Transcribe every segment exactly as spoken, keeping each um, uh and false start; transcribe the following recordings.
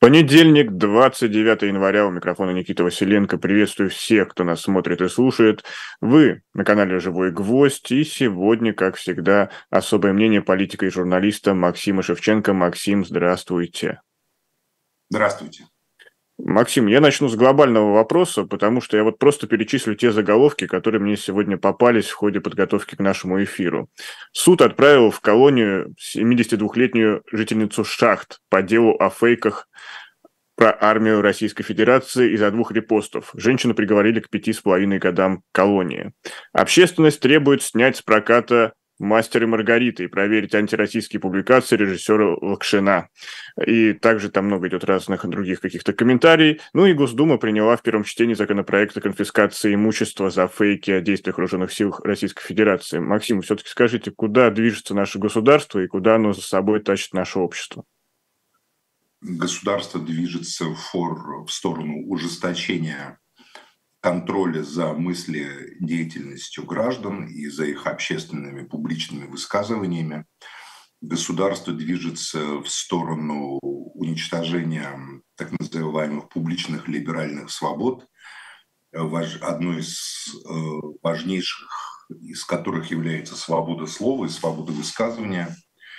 Понедельник, двадцать девятое января, у микрофона Никита Василенко. Приветствую всех, кто нас смотрит и слушает. Вы на канале «Живой гвоздь», и сегодня, как всегда, особое мнение политика и журналиста Максима Шевченко. Максим, здравствуйте. Здравствуйте. Максим, я начну с глобального вопроса, потому что я вот просто перечислю те заголовки, которые мне сегодня попались в ходе подготовки к нашему эфиру. Суд отправил в колонию семидесятидвухлетнюю жительницу Шахт по делу о фейках про армию Российской Федерации из-за двух репостов. Женщину приговорили к пяти с половиной годам колонии. Общественность требует снять с проката «Мастер и Маргарита» и проверить антироссийские публикации режиссера Лакшина. И также там много идет разных других каких-то комментариев. Ну и Госдума приняла в первом чтении законопроект о конфискации имущества за фейки о действиях вооруженных сил Российской Федерации. Максим, все-таки скажите, куда движется наше государство и куда оно за собой тащит наше общество? Государство движется в, фор, в сторону ужесточения контроля за мыследеятельностью граждан и за их общественными публичными высказываниями. Государство движется в сторону уничтожения так называемых публичных либеральных свобод, одной из важнейших из которых является свобода слова и свобода высказывания.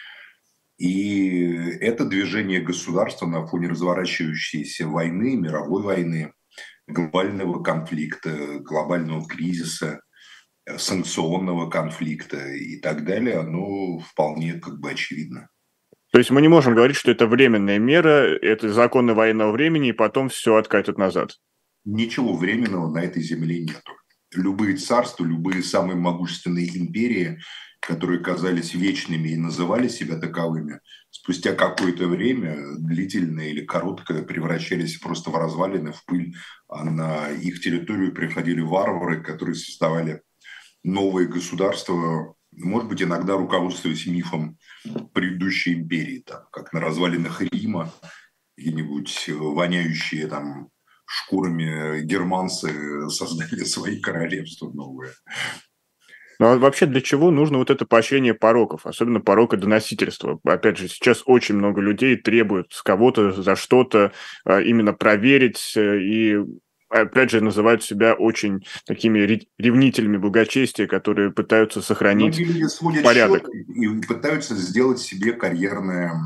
И это движение государства на фоне разворачивающейся войны, мировой войны, глобального конфликта, глобального кризиса, санкционного конфликта и так далее, оно вполне как бы очевидно. То есть мы не можем говорить, что это временная мера, это законы военного времени, и потом все откатят назад? Ничего временного на этой земле нету. Любые царства, любые самые могущественные империи, которые казались вечными и называли себя таковыми, спустя какое-то время, длительное или короткое, превращались просто в развалины, в пыль, а на их территорию приходили варвары, которые создавали новые государства, может быть, иногда руководствуясь мифом предыдущей империи, там, как на развалинах Рима, какие-нибудь воняющие там шкурами германцы создали свои королевства новые. Ну а вообще для чего нужно вот это поощрение пороков, особенно порока доносительства? Опять же, сейчас очень много людей требуют с кого-то за что-то именно проверить и, опять же, называют себя очень такими ревнителями благочестия, которые пытаются сохранить Многие люди сводят порядок. счеты и пытаются сделать себе карьерное,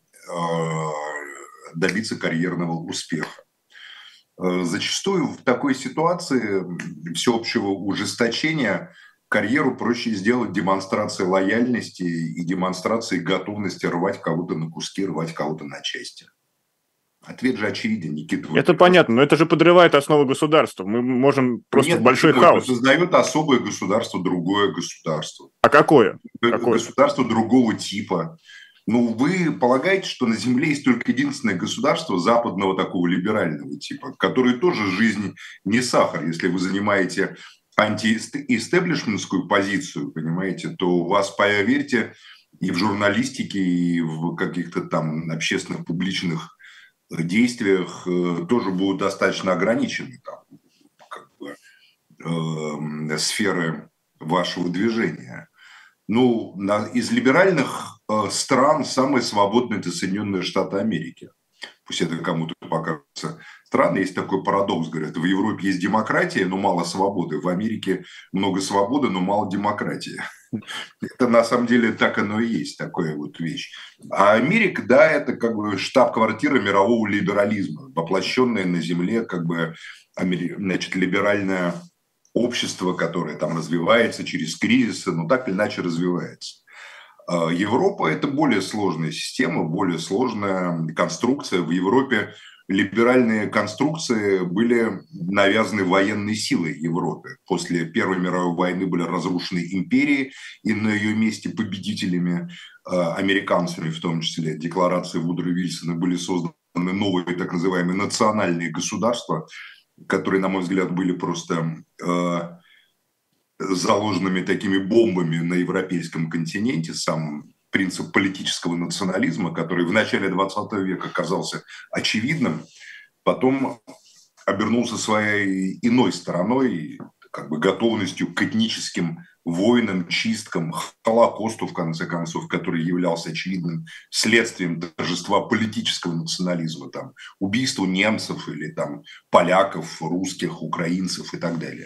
добиться карьерного успеха. Зачастую в такой ситуации всеобщего ужесточения карьеру проще сделать демонстрацией лояльности и демонстрацией готовности рвать кого-то на куски, рвать кого-то на части. Ответ же очевиден, Никита. Это понятно, но это же подрывает основу государства. Мы можем просто Нет, в большой почему? хаос. Это создает особое государство, другое государство. А какое? какое? Государство другого типа. Ну, вы полагаете, что на Земле есть только единственное государство западного такого либерального типа, которое тоже жизнь не сахар. Если вы занимаете антиэстеблишментскую позицию, понимаете, то у вас, поверьте, и в журналистике, и в каких-то там общественных публичных действиях тоже будут достаточно ограничены там, как бы, э, сферы вашего движения. Ну, на, из либеральных э, стран самые свободные – это Соединенные Штаты Америки. Пусть это кому-то покажется странно. Есть такой парадокс, говорят, в Европе есть демократия, но мало свободы. В Америке много свободы, но мало демократии. Это на самом деле так оно и есть, такая вот вещь. А Америка, да, это как бы штаб-квартира мирового либерализма, воплощенная на земле как бы, значит, либеральное общество, которое там развивается через кризисы, но так или иначе развивается. Европа – это более сложная система, более сложная конструкция. В Европе либеральные конструкции были навязаны военной силой Европы. После Первой мировой войны были разрушены империи, и на ее месте победителями, американцами в том числе, декларации Вудро Вильсона, были созданы новые так называемые национальные государства, которые, на мой взгляд, были просто э, заложенными такими бомбами на европейском континенте, сам принцип политического национализма, который в начале двадцатого века казался очевидным, потом обернулся своей иной стороной, как бы готовностью к этническим войнам, чисткам, Холокосту, в конце концов, который являлся очевидным следствием торжества политического национализма, там, убийству немцев или там, поляков, русских, украинцев и так далее.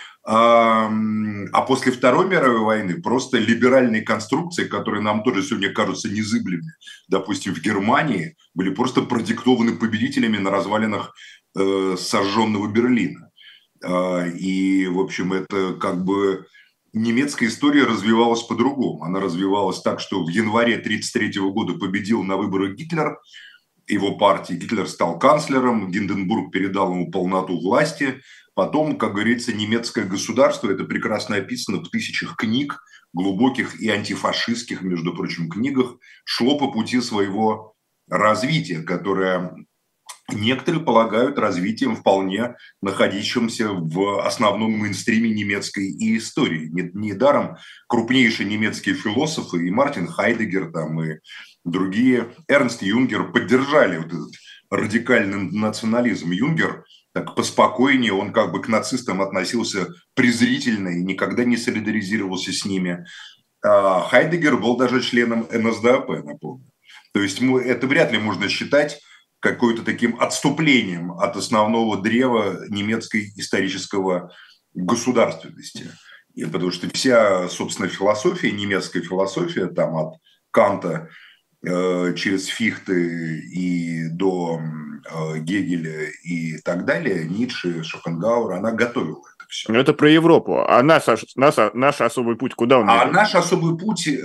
А, а после Второй мировой войны просто либеральные конструкции, которые нам тоже сегодня кажутся незыблемыми, допустим, в Германии, были просто продиктованы победителями на развалинах э, сожженного Берлина. А, и, в общем, это как бы немецкая история развивалась по-другому. Она развивалась так, что в январе тысяча девятьсот тридцать третьего года победил на выборах Гитлер, его партии. Гитлер стал канцлером, Гинденбург передал ему полноту власти. Потом, как говорится, немецкое государство, это прекрасно описано в тысячах книг, глубоких и антифашистских, между прочим, книгах, шло по пути своего развития, которое некоторые полагают развитием вполне находящимся в основном мейнстриме немецкой и истории. Недаром крупнейшие немецкие философы, и Мартин Хайдеггер, там, и другие, Эрнст Юнгер, поддержали вот этот радикальный национализм. Юнгер так поспокойнее, он как бы к нацистам относился презрительно и никогда не солидаризировался с ними. А Хайдеггер был даже членом эн эс дэ а пэ, напомню. То есть это вряд ли можно считать какой-то таким отступлением от основного древа немецкой исторического государственности. И потому что вся, собственно, философия, немецкая философия, там от Канта э, через Фихте и до э, Гегеля и так далее, Ницше, Шопенгауэра, она готовила это все. Но это про Европу. А наш, наш, наш особый путь куда он А ведет? наш особый путь э,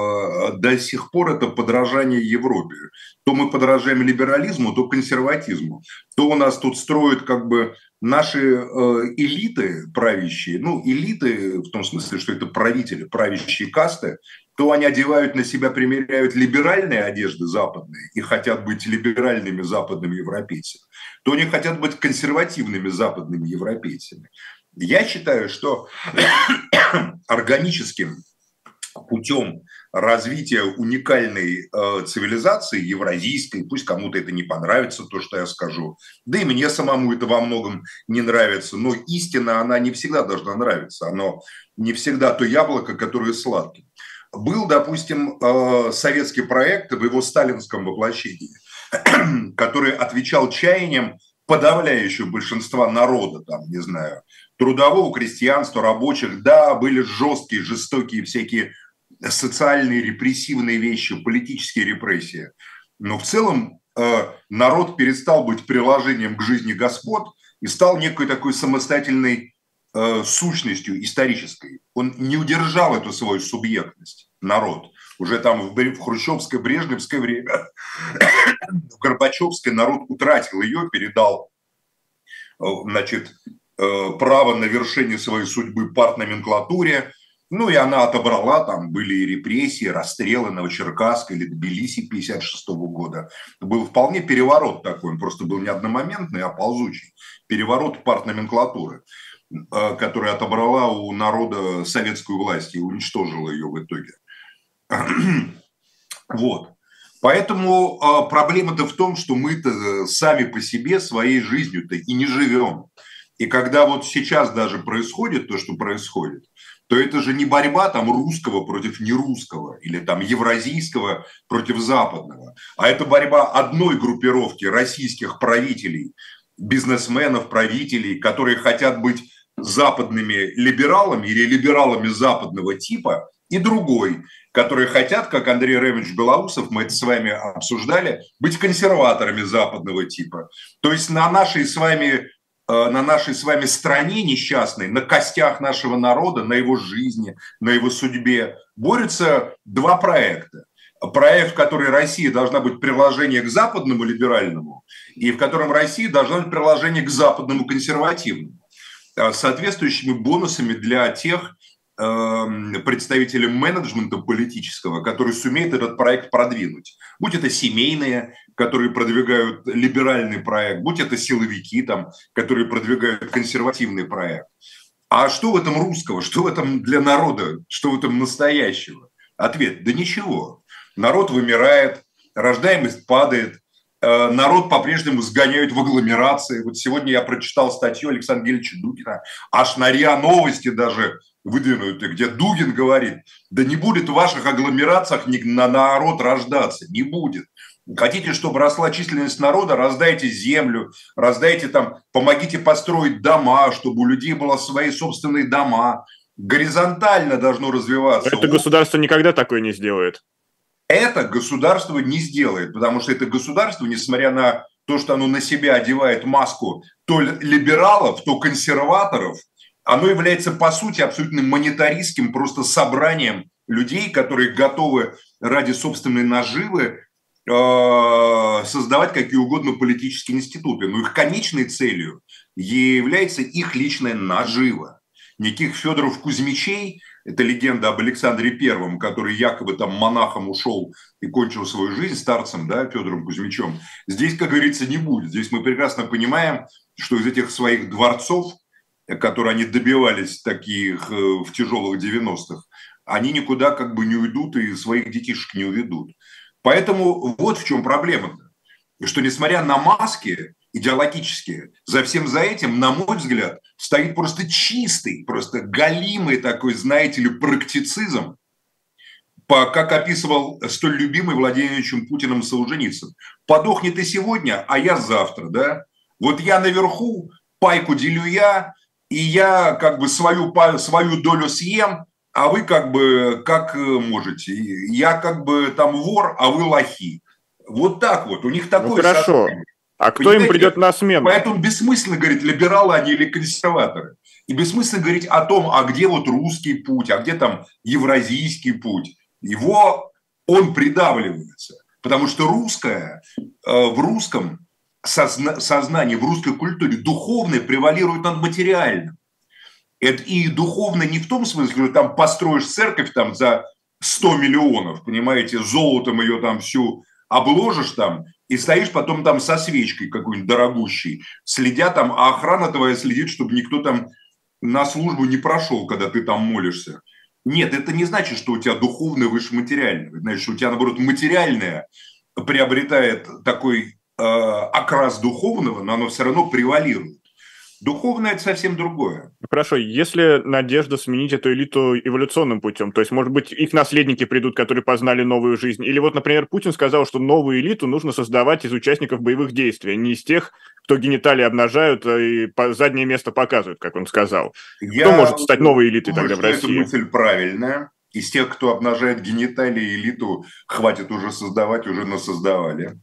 до сих пор это подражание Европе. То мы подражаем либерализму, то консерватизму. То у нас тут строят как бы наши э, элиты правящие, ну элиты в том смысле, что это правители, правящие касты, то они одевают на себя, примеряют либеральные одежды западные и хотят быть либеральными западными европейцами, то они хотят быть консервативными западными европейцами. Я считаю, что органическим путем развития уникальной э, цивилизации, евразийской, пусть кому-то это не понравится, то, что я скажу, да и мне самому это во многом не нравится, но истина, она не всегда должна нравиться, оно не всегда то яблоко, которое сладкое. Был, допустим, э, советский проект в его сталинском воплощении, который отвечал чаяниям подавляющего большинства народа, там, не знаю, трудового крестьянства, рабочих, да, были жесткие, жестокие всякие социальные репрессивные вещи, политические репрессии. Но в целом э, народ перестал быть приложением к жизни господ и стал некой такой самостоятельной э, сущностью исторической. Он не удержал эту свою субъектность, народ. Уже там в, в хрущевское, брежневское время, в горбачевское народ утратил ее, передал э, значит, э, право на вершение своей судьбы партноменклатуре. Ну и она отобрала, там были и репрессии, расстрелы Новочеркасска или Тбилиси тысяча девятьсот пятьдесят шестого года. Был вполне переворот такой, он просто был не одномоментный, а ползучий. Переворот партноменклатуры, которая отобрала у народа советскую власть и уничтожила ее в итоге. Вот. Поэтому проблема-то в том, что мы-то сами по себе своей жизнью-то и не живем. И когда вот сейчас даже происходит то, что происходит, то это же не борьба там русского против нерусского или там евразийского против западного, а это борьба одной группировки российских правителей, бизнесменов, правителей, которые хотят быть западными либералами или либералами западного типа, и другой, которые хотят, как Андрей Ремович Белоусов, мы это с вами обсуждали, быть консерваторами западного типа. То есть на нашей с вами на нашей с вами стране несчастной, на костях нашего народа, на его жизни, на его судьбе борются два проекта. Проект, в который Россия должна быть приложение к западному либеральному, и в котором Россия должна быть приложение к западному консервативному, с соответствующими бонусами для тех представителей менеджмента политического, которые сумеют этот проект продвинуть. Будь это семейные, которые продвигают либеральный проект, будь это силовики, там, которые продвигают консервативный проект. А что в этом русского, что в этом для народа, что в этом настоящего? Ответ – да ничего. Народ вымирает, рождаемость падает, народ по-прежнему сгоняют в агломерации. Вот сегодня я прочитал статью Александра Гельевича Дугина, аж на РИА Новости даже выдвинутые, где Дугин говорит, да не будет в ваших агломерациях на народ рождаться, не будет. Хотите, чтобы росла численность народа, раздайте землю, раздайте там, помогите построить дома, чтобы у людей были свои собственные дома. Горизонтально должно развиваться. Это государство никогда такое не сделает. Это государство не сделает, потому что это государство, несмотря на то, что оно на себя одевает маску то либералов, то консерваторов, оно является, по сути, абсолютно монетаристским просто собранием людей, которые готовы ради собственной наживы э, создавать какие угодно политические институты. Но их конечной целью является их личная нажива. Никаких Федоров-Кузьмичей, это легенда об Александре Первом, который якобы там монахом ушел и кончил свою жизнь старцем, да, Федором Кузьмичем, здесь, как говорится, не будет. Здесь мы прекрасно понимаем, что из этих своих дворцов, которые они добивались таких в тяжелых девяностых, они никуда как бы не уйдут и своих детишек не уведут. Поэтому вот в чем проблема-то. Что несмотря на маски идеологические, за всем за этим, на мой взгляд, стоит просто чистый, просто галимый такой, знаете ли, практицизм, по, как описывал столь любимый Владимиром Путиным Солженицын. Подохни ты сегодня, а я завтра, да? Вот я наверху, пайку делю я, и я как бы свою, свою долю съем, а вы как бы как можете. Я как бы там вор, а вы лохи. Вот так вот. У них такой... Ну хорошо. Состояние. А кто Понимаете? Им придет на смену? Поэтому бессмысленно говорить, либералы они или консерваторы. И бессмысленно говорить о том, а где вот русский путь, а где там евразийский путь. Его, он придавливается. Потому что русское, в русском созна- сознании, в русской культуре духовное превалирует над материальным. Это и духовно не в том смысле, что там построишь церковь там за сто миллионов, понимаете, золотом ее там всю обложишь там, и стоишь потом там со свечкой какой-нибудь дорогущей, следя там, а охрана твоя следит, чтобы никто там на службу не прошел, когда ты там молишься. Нет, это не значит, что у тебя духовное выше материального. Значит, что у тебя, наоборот, материальное приобретает такой э, окрас духовного, но оно все равно превалирует. Духовное – это совсем другое. Хорошо, если надежда сменить эту элиту эволюционным путем, то есть, может быть, их наследники придут, которые познали новую жизнь, или вот, например, Путин сказал, что новую элиту нужно создавать из участников боевых действий, а не из тех, кто гениталии обнажают и заднее место показывают, как он сказал. Я кто может стать новой элитой думаю, тогда в России? Эта мысль правильная. Из тех, кто обнажает гениталии, элиту хватит уже создавать, уже насоздавали.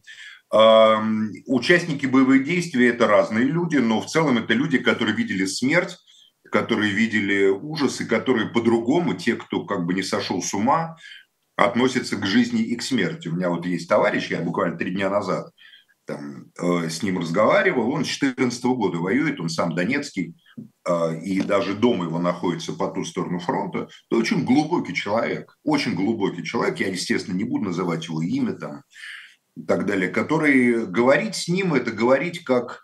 Участники боевых действий – это разные люди, но в целом это люди, которые видели смерть, которые видели ужасы, которые по-другому, те, кто как бы не сошел с ума, относятся к жизни и к смерти. У меня вот есть товарищ, я буквально три дня назад там, э, с ним разговаривал, он с две тысячи четырнадцатого года воюет, он сам донецкий, э, и даже дом его находится по ту сторону фронта. Это очень глубокий человек, очень глубокий человек, я, естественно, не буду называть его имя там, и так далее, который говорить с ним, это говорить как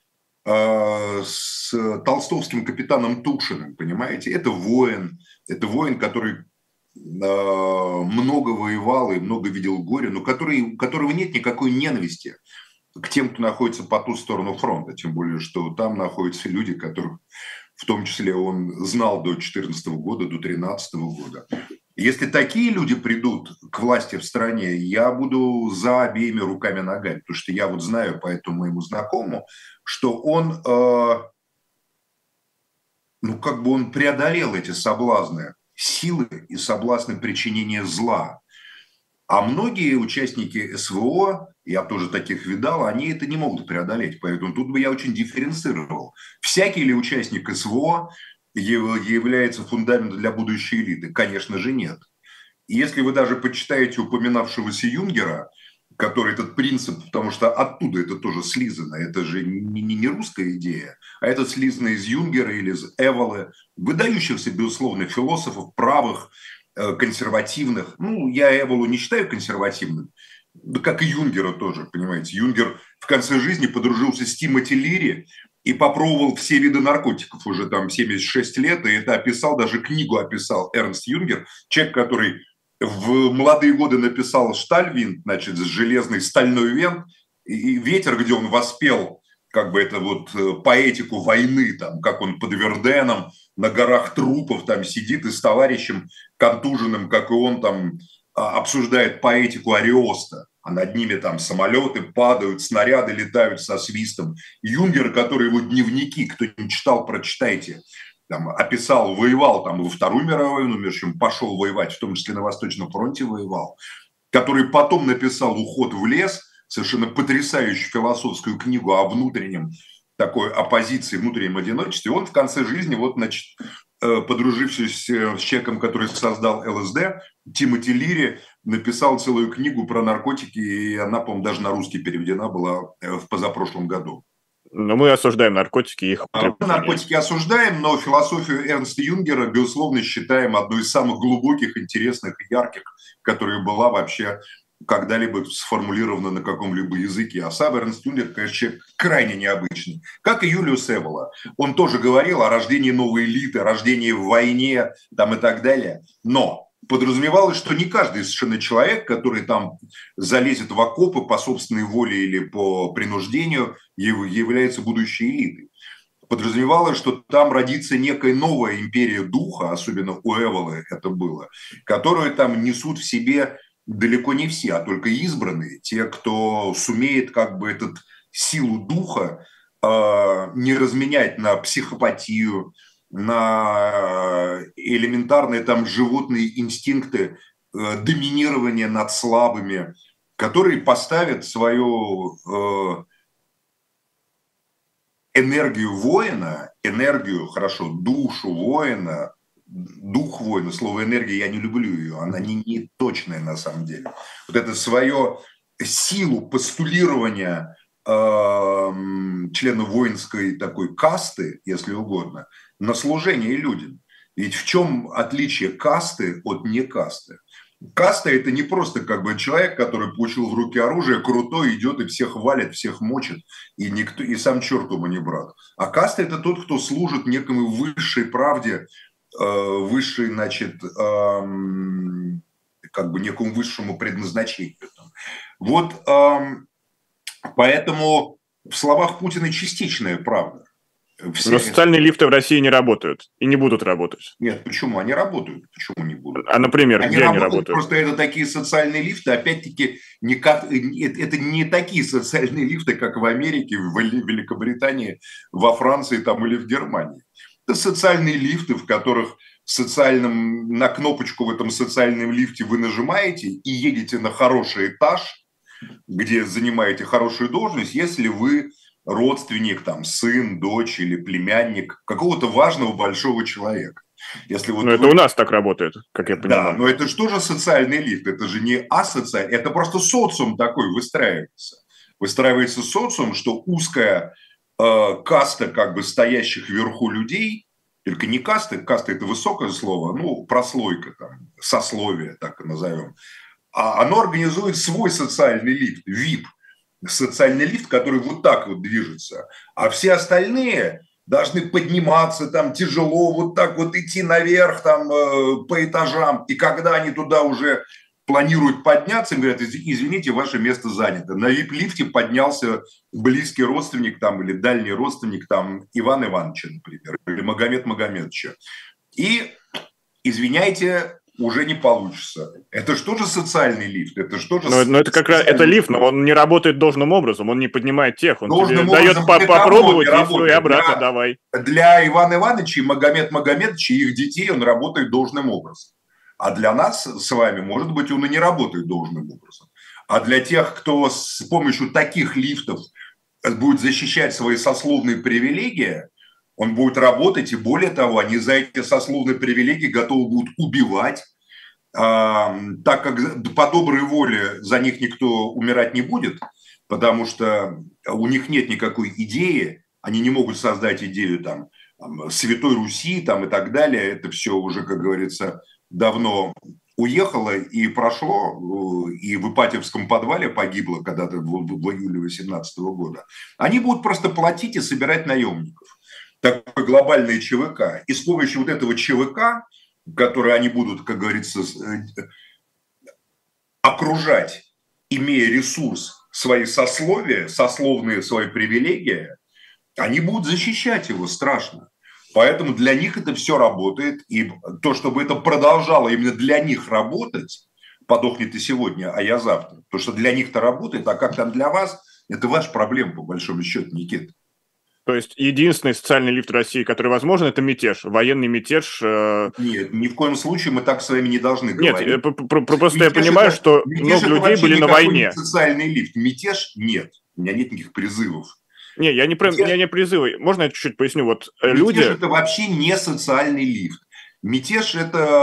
э, с толстовским капитаном Тушиным, понимаете? Это воин, это воин, который э, много воевал и много видел горя, но который, у которого нет никакой ненависти к тем, кто находится по ту сторону фронта, тем более, что там находятся люди, которых в том числе он знал до две тысячи четырнадцатого года, до две тысячи тринадцатого года. Если такие люди придут к власти в стране, я буду за обеими руками ногами, потому что я вот знаю по этому моему знакомому, что он, э, ну как бы он преодолел эти соблазны, силы и соблазны причинения зла. А многие участники СВО, я тоже таких видал, они это не могут преодолеть, поэтому тут бы я очень дифференцировал. Всякий ли участник СВО является фундаментом для будущей элиты? Конечно же, нет. И если вы даже почитаете упоминавшегося Юнгера, который этот принцип, потому что оттуда это тоже слизано, это же не, не, не русская идея, а это слизано из Юнгера или из Эволы, выдающихся, безусловно, философов, правых, консервативных. Ну, я Эволу не считаю консервативным, да как и Юнгера тоже, понимаете. Юнгер в конце жизни подружился с Тимоти Лири, и попробовал все виды наркотиков уже там семьдесят шесть лет, и это описал, даже книгу описал Эрнст Юнгер, человек, который в молодые годы написал «Штальвинт», значит, железный стальной вент, и «Ветер», где он воспел как бы это вот поэтику войны, там, как он под Верденом на горах трупов там сидит и с товарищем контуженным, как и он, там обсуждает поэтику Ариоста, а над ними там самолеты падают, снаряды летают со свистом. Юнгер, который его дневники, кто не читал, прочитайте, там, описал, воевал там во Вторую мировую войну, между чем пошел воевать, в том числе на Восточном фронте воевал, который потом написал «Уход в лес», совершенно потрясающую философскую книгу о внутреннем такой оппозиции, внутреннем одиночестве. Он в конце жизни, вот, значит, подружившись с человеком, который создал ЛСД, Тимоти Лири, написал целую книгу про наркотики, и она, по-моему, даже на русский переведена была в позапрошлом году. Но мы осуждаем наркотики и их употребление. Мы наркотики осуждаем, но философию Эрнста Юнгера, безусловно, считаем одной из самых глубоких, интересных и ярких, которая была вообще когда-либо сформулировано на каком-либо языке. А сам Эрнст Юнгер, конечно, человек крайне необычный. Как и Юлиус Эвола. Он тоже говорил о рождении новой элиты, о рождении в войне там, и так далее. Но подразумевалось, что не каждый совершенно человек, который там залезет в окопы по собственной воле или по принуждению, является будущей элитой. Подразумевалось, что там родится некая новая империя духа, особенно у Эволы это было, которую там несут в себе далеко не все, а только избранные, те, кто сумеет как бы эту силу духа э, не разменять на психопатию, на элементарные там животные инстинкты э, доминирования над слабыми, которые поставят свою э, энергию воина, энергию, хорошо, душу воина, дух воина, слово энергия, я не люблю ее, она не, не точная на самом деле. Вот это свою силу постулирования э, члена воинской такой касты, если угодно, на служение людям. Ведь в чем отличие касты от не касты? Каста – это не просто как бы человек, который получил в руки оружие, крутой, идет и всех валит, всех мочит, и, никто, и сам черт ему не брат. А каста – это тот, кто служит некому высшей правде, высшей, значит, как бы некому высшему предназначению. Вот поэтому в словах Путина частичная правда. Все... Но социальные лифты в России не работают и не будут работать. Нет, почему? Они работают. Почему не будут? А, например, они где работают, они работают? Просто это такие социальные лифты, опять-таки, не как, это не такие социальные лифты, как в Америке, в Великобритании, во Франции там, или в Германии. Это социальные лифты, в которых в социальном, на кнопочку в этом социальном лифте вы нажимаете и едете на хороший этаж, где занимаете хорошую должность, если вы родственник, там, сын, дочь или племянник какого-то важного большого человека. Если вот но вы... это у нас так работает, как я понимаю. Да, но это что же социальный лифт? Это же не асоциальный, это просто социум такой выстраивается. Выстраивается социум, что узкая э, каста как бы стоящих вверху людей, только не каста, каста – это высокое слово, ну, прослойка, там, сословие, так и назовем, а оно организует свой социальный лифт, ви ай пи, социальный лифт, который вот так вот движется, а все остальные должны подниматься там тяжело, вот так вот идти наверх там э, по этажам, и когда они туда уже планируют подняться, им говорят: извините, ваше место занято. На ви ай пи-лифте поднялся близкий родственник там или дальний родственник там Ивана Ивановича, например, или Магомед Магомедовича. И, извиняйте, уже не получится. Это что же социальный лифт? Это что же? Но, но это как раз это лифт, но он не работает должным образом, он не поднимает тех, он должным тебе дает по- попробовать и все, и обратно для, давай. Для Ивана Ивановича и Магомед Магомедовича и их детей он работает должным образом. А для нас с вами, может быть, он и не работает должным образом. А для тех, кто с помощью таких лифтов будет защищать свои сословные привилегии, он будет работать, и более того, они за эти сословные привилегии готовы будут убивать, а, так как по доброй воле за них никто умирать не будет, потому что у них нет никакой идеи, они не могут создать идею там, Святой Руси там, и так далее. Это все уже, как говорится, давно уехало и прошло, и в Ипатьевском подвале погибло когда-то в июле восемнадцатого года. Они будут просто платить и собирать наемников. Такой глобальный ЧВК. И с помощью вот этого ЧВК, который они будут, как говорится, окружать, имея ресурс свои сословия, сословные свои привилегии, они будут защищать его страшно. Поэтому для них это все работает. И то, чтобы это продолжало именно для них работать, подохнет и сегодня, а я завтра. То, что для них-то работает, а как там для вас, это ваша проблема, по большому счету, Никита. То есть единственный социальный лифт России, который возможен, это мятеж, военный мятеж. Э... Нет, ни в коем случае мы так с вами не должны Нет, говорить. просто мятеж я понимаю, это, что много людей были на войне. Социальный лифт. Мятеж нет. У меня нет никаких призывов. Не, я не, мятеж... я не призывы. Можно я чуть-чуть поясню? Вот мятеж люди... это вообще не социальный лифт. Мятеж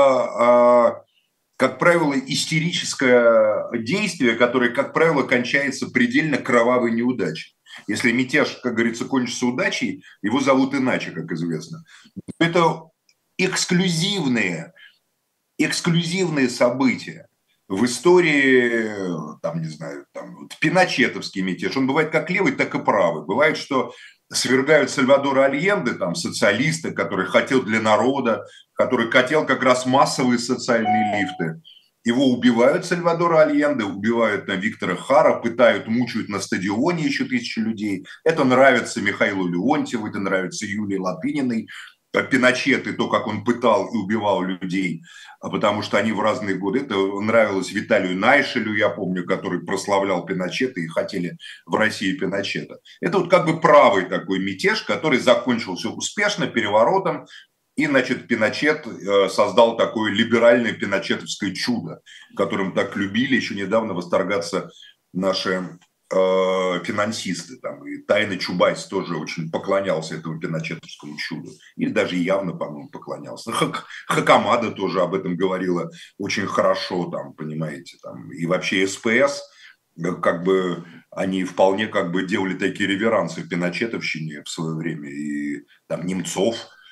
это, как правило, истерическое действие, которое, как правило, кончается предельно кровавой неудачей. Если мятеж, как говорится, кончится удачей, его зовут иначе, как известно. Это эксклюзивные, эксклюзивные события. В истории, там, не знаю, там, вот, пиночетовский мятеж, он бывает как левый, так и правый. Бывает, что свергают Сальвадора Альенде, там, социалиста, который хотел для народа, который хотел как раз массовые социальные лифты. Его убивают, Сальвадора Альенде, убивают на Виктора Хара, пытают, мучают на стадионе еще тысячи людей. Это нравится Михаилу Леонтьеву, это нравится Юлии Латыниной. Пиночет и то, как он пытал и убивал людей, потому что они в разные годы. Это нравилось Виталию Найшелю, я помню, который прославлял Пиночета и хотели в России Пиночета. Это вот как бы правый такой мятеж, который закончился успешно переворотом. И, значит, Пиночет создал такое либеральное пиночетовское чудо, которым так любили еще недавно восторгаться наши э, финансисты. Там, и Тайна Чубайс тоже очень поклонялся этому пиночетовскому чуду. Или даже явно, по-моему, поклонялся. Хак, Хакамада тоже об этом говорила очень хорошо, там, понимаете. Там, и вообще СПС, как бы, они вполне как бы делали такие реверансы в пиночетовщине в свое время. И там Немцов...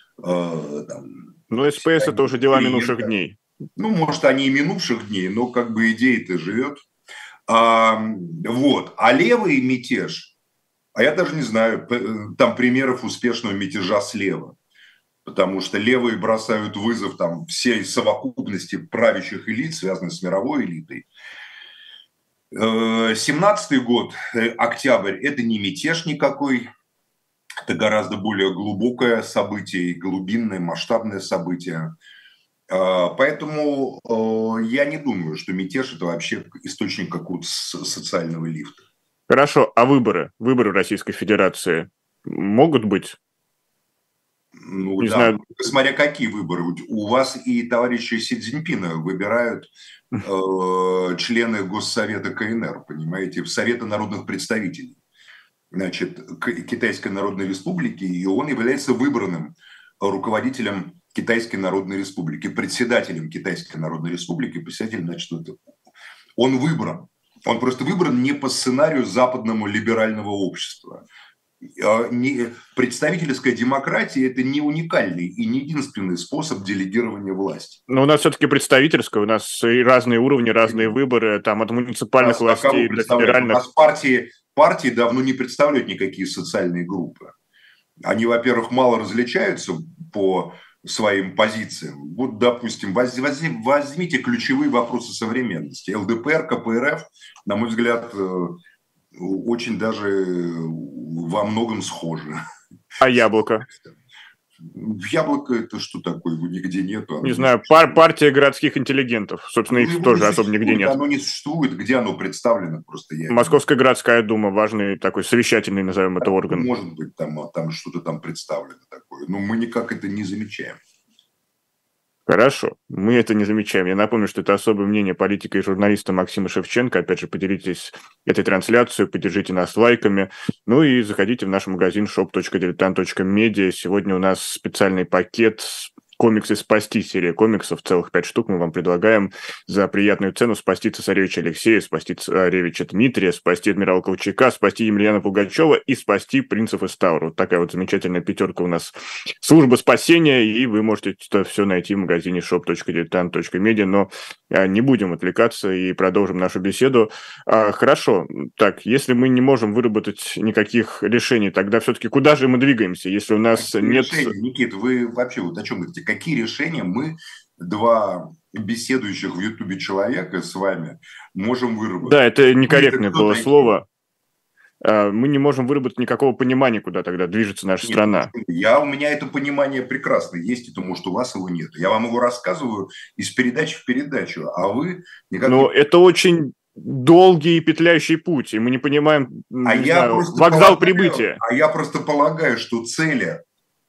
Там, но СПС это уже дела минувших дней. Ну, может, они и минувших дней, но как бы идея-то живет. А, вот. А левый мятеж, а я даже не знаю, там примеров успешного мятежа слева. Потому что левые бросают вызов там всей совокупности правящих элит, связанных с мировой элитой. семнадцатый год, октябрь, это не мятеж никакой. Это гораздо более глубокое событие, глубинное, масштабное событие. Поэтому я не думаю, что мятеж – это вообще источник какого-то социального лифта. Хорошо, а выборы? Выборы в Российской Федерации могут быть? Ну не да, знаю. Смотря какие выборы. У вас и товарища Си Цзиньпина выбирают э, члены Госсовета КНР, понимаете, в Совета народных представителей. Значит, Китайской Народной Республики, и он является выбранным руководителем Китайской Народной Республики, председателем Китайской Народной Республики, председателем, значит, он выбран. Он просто выбран не по сценарию западного либерального общества. Представительская демократия – это не уникальный и не единственный способ делегирования власти. Но у нас все-таки представительская, у нас и разные уровни, разные выборы, там от муниципальных нас, властей до федеральных. У нас партии, партии давно не представляют никакие социальные группы. Они, во-первых, мало различаются по своим позициям. Вот, допустим, воз, воз, возьмите ключевые вопросы современности. ЛДПР, КПРФ, на мой взгляд, очень даже во многом схожи. А яблоко? Яблоко – это что такое? Его нигде нету. Не знаю, пар партия городских интеллигентов. Собственно, их ну, тоже особо нигде нет. Оно не существует. Где оно представлено? Просто я Московская городская дума, важный такой совещательный, назовем это, орган. Может быть, там, там что-то там представлено такое. Но мы никак это не замечаем. Хорошо, мы это не замечаем. Я напомню, что это особое мнение политика и журналиста Максима Шевченко. Опять же, поделитесь этой трансляцией, поддержите нас лайками. Ну и заходите в наш магазин шоп точка дилетант точка медиа. Сегодня у нас специальный пакет комиксы «Спасти», серия комиксов, целых пять штук мы вам предлагаем за приятную цену спасти цесаревича Алексея, спасти царевича Дмитрия, спасти адмирала Колчака, спасти Емельяна Пугачева и спасти принцев из Таура. Вот такая вот замечательная пятерка у нас служба спасения, и вы можете это все найти в магазине шоп точка дилетант точка медиа, но не будем отвлекаться и продолжим нашу беседу. Хорошо, так, если мы не можем выработать никаких решений, тогда все-таки куда же мы двигаемся, если у нас Какие нет... Решения, Никит, вы вообще вот о чем говорите? Какие решения мы, два беседующих в Ютубе человека с вами можем выработать. Да, это некорректное это было такие? слово. Мы не можем выработать никакого понимания, куда тогда движется наша Нет, страна. Я, у меня это понимание прекрасно есть, потому что у вас его нет. Я вам его рассказываю из передачи в передачу, а вы никак Но не... это очень долгий и петляющий путь, и мы не понимаем, а не я знаю, просто вокзал полагаю, прибытия. А я просто полагаю, что цели,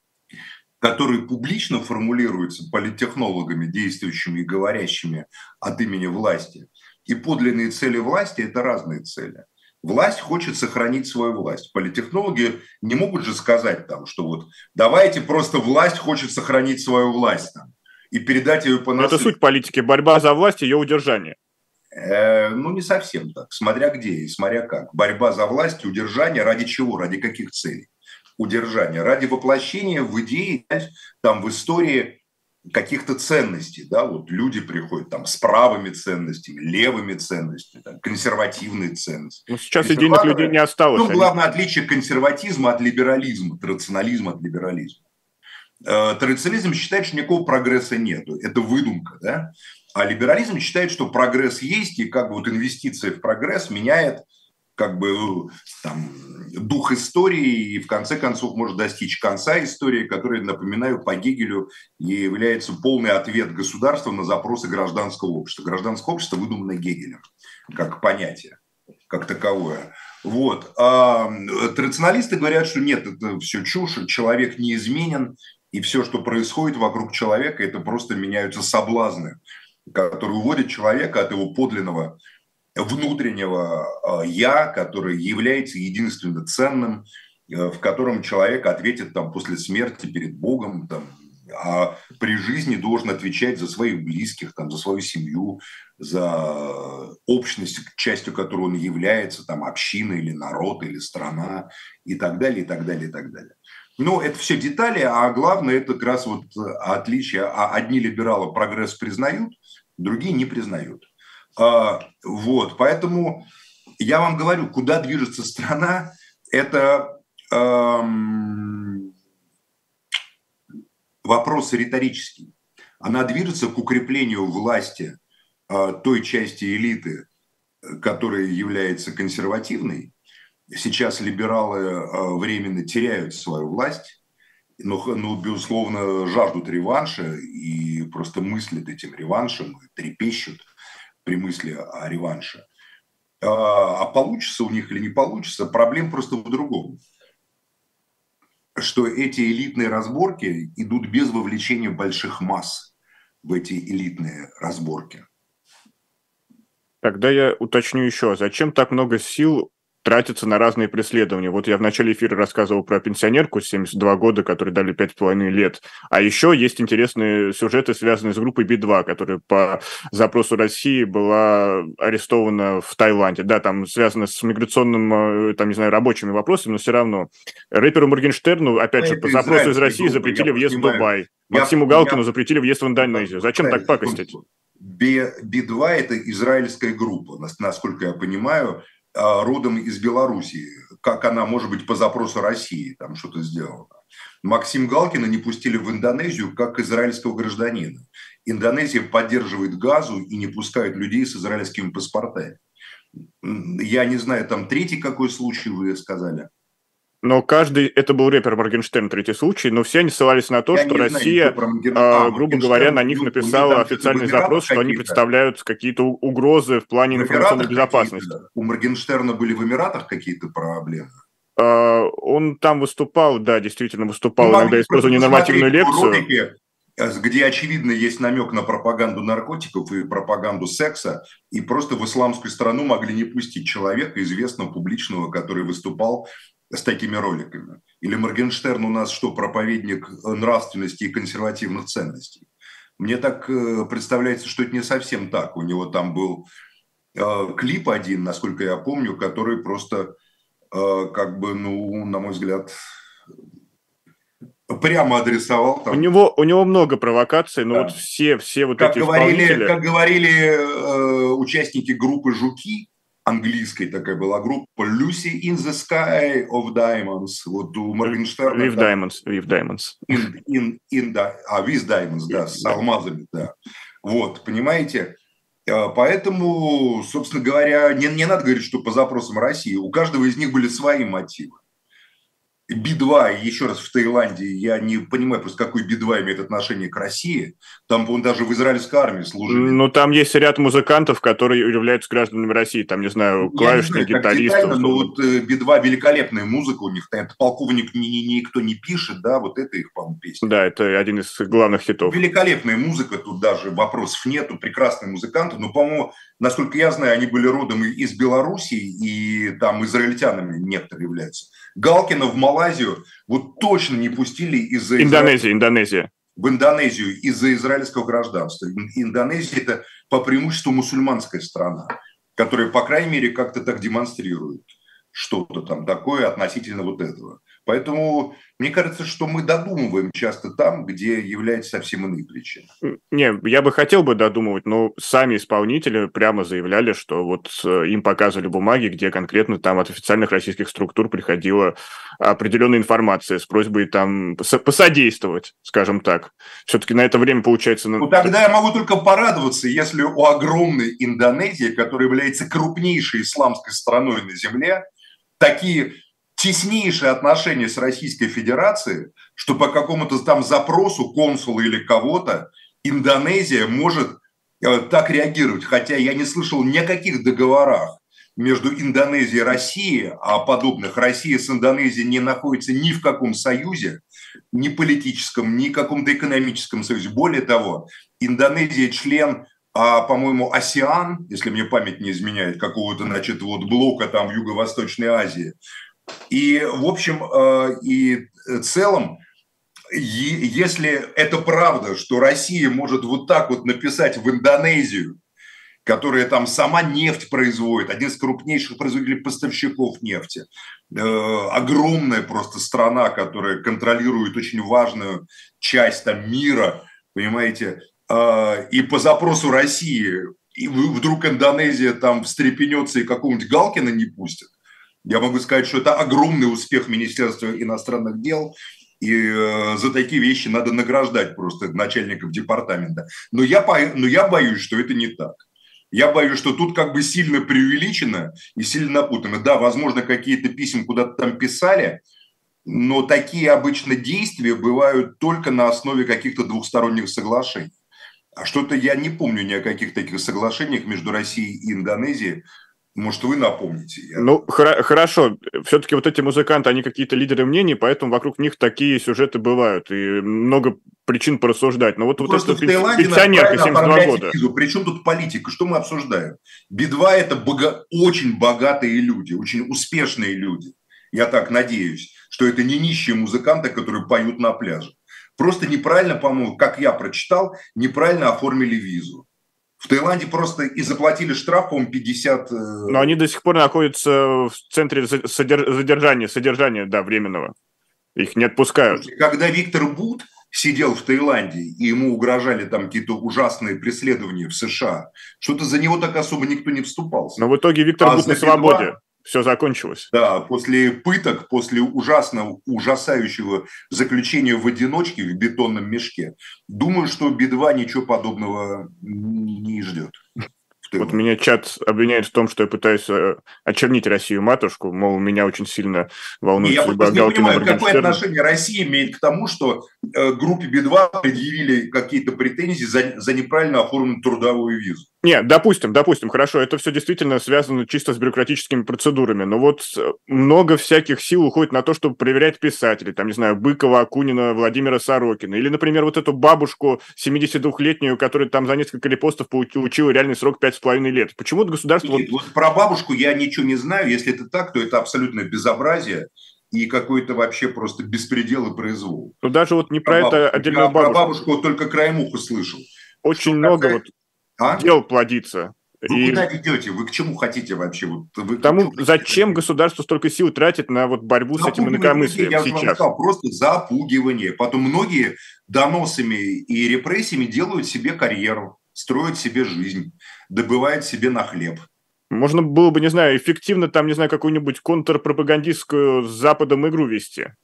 которые публично формулируются политтехнологами, действующими и говорящими от имени власти, и подлинные цели власти – это разные цели. Власть хочет сохранить свою власть. Политтехнологи не могут же сказать, там, что вот давайте просто власть хочет сохранить свою власть там, и передать ее по наследству. Это суть политики, борьба за власть и ее удержание. Э, ну, не совсем так, смотря где и смотря как. Борьба за власть и удержание ради чего, ради каких целей? Удержание ради воплощения в идее, там, в истории каких-то ценностей, да, вот люди приходят там с правыми ценностями, левыми ценностями, там, консервативные ценности. Ну, сейчас идейных людей не осталось. Ну, главное они... отличие консерватизма от либерализма, традиционализма от либерализма. Э, традиционализм считает, что никакого прогресса нету, это выдумка, да, а либерализм считает, что прогресс есть, и как бы вот инвестиция в прогресс меняет как бы там, дух истории и в конце концов может достичь конца истории, который, напоминаю, по Гегелю является полный ответ государства на запросы гражданского общества. Гражданское общество выдумано Гегелем как понятие, как таковое. Вот. А традиционалисты говорят, что нет, это все чушь, человек неизменен, и все, что происходит вокруг человека, это просто меняются соблазны, которые уводят человека от его подлинного внутреннего «я», который является единственно ценным, в котором человек ответит там, после смерти перед Богом, там, а при жизни должен отвечать за своих близких, там, за свою семью, за общность, частью которой он является, там, община или народ, или страна, и так далее, и так далее, и так далее. Но это все детали, а главное это как раз вот отличие. Одни либералы прогресс признают, другие не признают. Вот, поэтому я вам говорю, куда движется страна, это эм, вопрос риторический. Она движется к укреплению власти э, той части элиты, которая является консервативной. Сейчас либералы э, временно теряют свою власть, но, ну, безусловно, жаждут реванша и просто мыслят этим реваншем, трепещут при мысли о реванше. А получится у них или не получится, проблема просто в другом. Что эти элитные разборки идут без вовлечения больших масс в эти элитные разборки. Тогда я уточню еще, зачем так много сил тратится на разные преследования? Вот я в начале эфира рассказывал про пенсионерку семьдесят два года, которой дали пять с половиной лет. А еще есть интересные сюжеты, связанные с группой Би два, которая по запросу России была арестована в Таиланде. Да, там связано с миграционным, там, не знаю, рабочими вопросами, но все равно. Рэперу Моргенштерну, опять Но же, по запросу из России группа, запретили въезд в Дубай. Я, Максиму Галкину я, запретили въезд в Индонезию. Зачем так пакостить? Би два – это израильская группа, насколько я понимаю, родом из Белоруссии, как она, может быть, по запросу России там что-то сделала. Максим Галкина не пустили в Индонезию как израильского гражданина. Индонезия поддерживает Газу и не пускает людей с израильскими паспортами. Я не знаю, там третий какой случай вы сказали? Но каждый, это был рэпер Моргенштерн, третий случай, но все они ссылались на то, Я что знаю, Россия, Морген... э, а, грубо говоря, на них написала официальный запрос, что они представляют какие-то угрозы в плане в информационной безопасности. У Моргенштерна были в Эмиратах какие-то проблемы? Э, он там выступал, да, действительно выступал, ну, иногда используя ненормативную лекцию. Ролики, где, очевидно, есть намек на пропаганду наркотиков и пропаганду секса, и просто в исламскую страну могли не пустить человека, известного, публичного, который выступал с такими роликами. Или Моргенштерн у нас что, проповедник нравственности и консервативных ценностей? Мне так представляется, что это не совсем так. У него там был э, клип один, насколько я помню, который просто, э, как бы, ну, на мой взгляд, прямо адресовал. Там. У него, у него много провокаций, но да. вот все, все вот как эти говорили, исполнители... Как говорили э, участники группы «Жуки», английской такая была группа Lucy in the Sky of Diamonds. Вот у Моргенштерна... With Diamonds. With Diamonds. In, in, in, да, а, With Diamonds, да, с алмазами, да. Вот, понимаете? Поэтому, собственно говоря, не, не надо говорить, что по запросам России. У каждого из них были свои мотивы. Би два, еще раз, в Таиланде, я не понимаю просто, какой Би два имеет отношение к России. Там, по-моему, даже в израильской армии служили. Ну, там есть ряд музыкантов, которые являются гражданами России. Там, не знаю, клавишные, гитаристы. Но вот Би два великолепная музыка у них. Это полковник ни, ни, никто не пишет, да, вот это их, по-моему, песня. Да, это один из главных хитов. Великолепная музыка, тут даже вопросов нету, прекрасные музыканты. Но, по-моему, насколько я знаю, они были родом из Белоруссии, и там израильтянами некоторые являются. Галкина в Малайзию вот точно не пустили из-за... Индонезия, Индонезия. В Индонезию из-за израильского гражданства. Индонезия – это по преимуществу мусульманская страна, которая, по крайней мере, как-то так демонстрирует что-то там такое относительно вот этого. Поэтому мне кажется, что мы додумываем часто там, где является совсем иные причины. Не, я бы хотел бы додумывать, но сами исполнители прямо заявляли, что вот им показывали бумаги, где конкретно там от официальных российских структур приходила определенная информация с просьбой там посодействовать, скажем так. Все-таки на это время получается... Ну, тогда я могу только порадоваться, если у огромной Индонезии, которая является крупнейшей исламской страной на Земле, такие теснейшие отношения с Российской Федерацией, что по какому-то там запросу консула или кого-то Индонезия может э, так реагировать. Хотя я не слышал ни о каких договорах между Индонезией и Россией, а подобных. Россия с Индонезией не находится ни в каком союзе, ни политическом, ни каком-то экономическом союзе. Более того, Индонезия член, а, по-моему, АСЕАН, если мне память не изменяет, какого-то, значит, вот блока там в Юго-Восточной Азии. И, в общем и целом, если это правда, что Россия может вот так вот написать в Индонезию, которая там сама нефть производит, один из крупнейших производителей поставщиков нефти, огромная просто страна, которая контролирует очень важную часть там мира, понимаете, и по запросу России, и вдруг Индонезия там встрепенется и какого-нибудь Галкина не пустит. Я могу сказать, что это огромный успех Министерства иностранных дел, и э, за такие вещи надо награждать просто начальников департамента. Но я, но я боюсь, что это не так. Я боюсь, что тут как бы сильно преувеличено и сильно напутано. Да, возможно, какие-то письма куда-то там писали, но такие обычно действия бывают только на основе каких-то двухсторонних соглашений. А что-то я не помню ни о каких таких соглашениях между Россией и Индонезией. Может, вы напомните? Я... Ну, хор- хорошо. Все-таки вот эти музыканты, они какие-то лидеры мнений, поэтому вокруг них такие сюжеты бывают. И много причин порассуждать. Но вот, ну, вот эта пенсионерка, семьдесят два года. Визу. Причем тут политика? Что мы обсуждаем? Би два – это бога... очень богатые люди, очень успешные люди. Я так надеюсь, что это не нищие музыканты, которые поют на пляже. Просто неправильно, по-моему, как я прочитал, неправильно оформили визу. В Таиланде просто и заплатили штраф, по-моему, пятьдесят... Но они до сих пор находятся в центре задержания, содержания, да, временного. Их не отпускают. Когда Виктор Бут сидел в Таиланде, и ему угрожали там какие-то ужасные преследования в США, что-то за него так особо никто не вступался. Но в итоге Виктор а Бут на свободе. Все закончилось. Да, после пыток, после ужасного, ужасающего заключения в одиночке в бетонном мешке, думаю, что Би два ничего подобного не ждет. Вот меня чат обвиняет в том, что я пытаюсь очернить Россию-матушку, мол, меня очень сильно волнует я судьба Галкина. Я не понимаю, Моргенштерна. какое отношение Россия имеет к тому, что э, группе Би два предъявили какие-то претензии за, за неправильно оформленную трудовую визу. Нет, допустим, допустим, хорошо, это все действительно связано чисто с бюрократическими процедурами, но вот много всяких сил уходит на то, чтобы проверять писателей, там, не знаю, Быкова, Акунина, Владимира Сорокина, или, например, вот эту бабушку семидесятидвухлетнюю, которая там за несколько репостов получила реальный срок пять с половиной лет. Почему-то государство... Нет, вот... вот про бабушку я ничего не знаю, если это так, то это абсолютное безобразие и какой-то вообще просто беспредел и произвол. Ну даже вот не про, про это отдельную бабушку. Я про бабушку вот только краем уха слышал. Очень что много вот... А? Дел плодится. Вы и... куда идете? Вы к чему хотите вообще? Вот вы тому, зачем государство столько сил тратит на вот борьбу с этим инакомыслием я сейчас? Я сказал, просто запугивание. Потом многие доносами и репрессиями делают себе карьеру, строят себе жизнь, добывают себе на хлеб. Можно было бы, не знаю, эффективно там, не знаю, какую-нибудь контрпропагандистскую с Западом игру вести.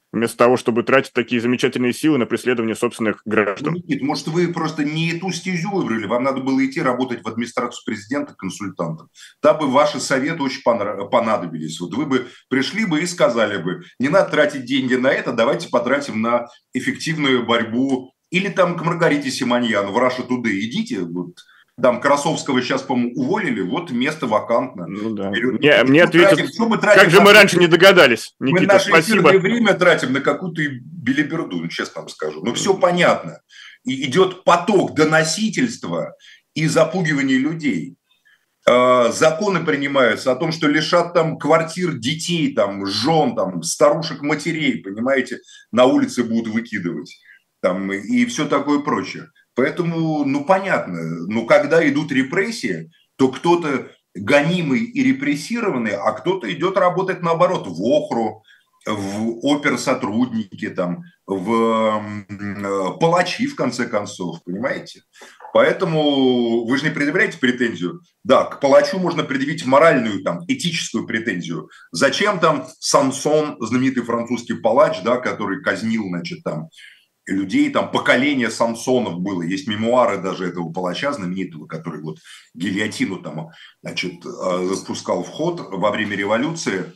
вместо того, чтобы тратить такие замечательные силы на преследование собственных граждан. Ну, Никит, может, вы просто не ту стезю выбрали, вам надо было идти работать в администрацию президента консультантом. Там бы ваши советы очень понадобились. Вот вы бы пришли бы и сказали бы, не надо тратить деньги на это, давайте потратим на эффективную борьбу. Или там к Маргарите Симоньян в Russia Today идите, вот, там Красовского сейчас, по-моему, уволили, вот место вакантно. Ну да. Вперед. Мне, мне ответят, тратим, что мы тратим как же мы раньше не догадались, Никита, мы наше спасибо. эфирное время тратим на какую-то белиберду, ну, честно вам скажу. Ну, все понятно. И идет поток доносительства и запугивания людей. Законы принимаются о том, что лишат там квартир детей, там, жен, там, старушек, матерей, понимаете, на улице будут выкидывать. Там, и все такое прочее. Поэтому, ну, понятно, но когда идут репрессии, то кто-то гонимый и репрессированный, а кто-то идет работать наоборот в ОХРУ, в оперсотрудники, там, в э, палачи, в конце концов, понимаете? Поэтому вы же не предъявляете претензию. Да, к палачу можно предъявить моральную, там, этическую претензию. Зачем там Самсон, знаменитый французский палач, да, который казнил, значит, там, людей, там поколение Самсонов было, есть мемуары даже этого палача знаменитого, который вот гильотину там, значит, запускал в ход во время революции,